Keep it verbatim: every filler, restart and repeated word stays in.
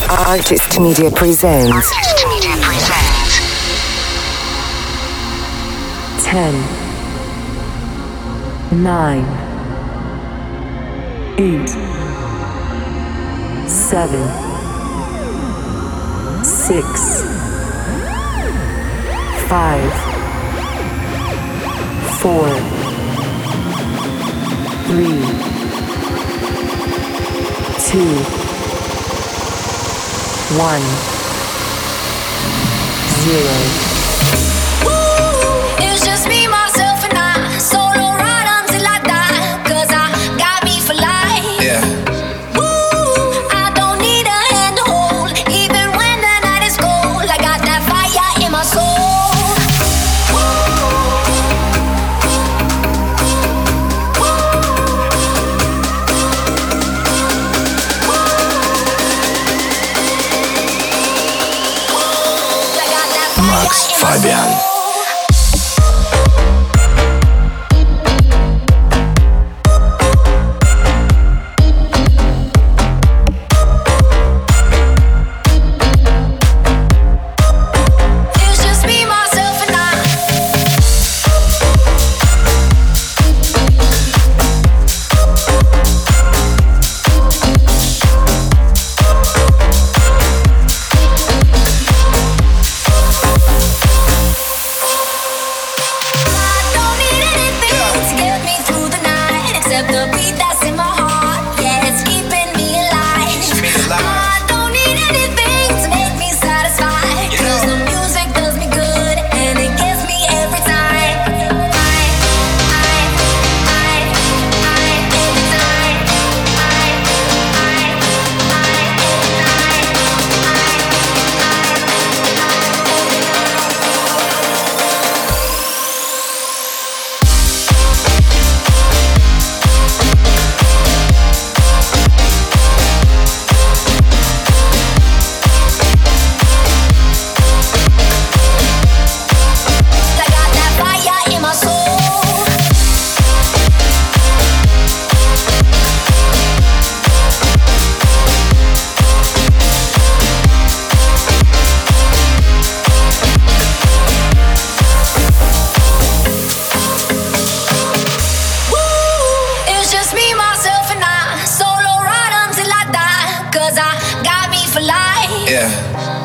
Artist Media presents. Artist Media presents. Ten. Nine. Eight. Seven. Six. Five. Four. Three. Two. One. Zero. It's just me, myself, and I. Solo ride until I die. Cause I got me for life. Yeah. Woo, I don't need a hand to hold. Even when the night is cold, I got that fire in my soul. Max Fabian. Yeah.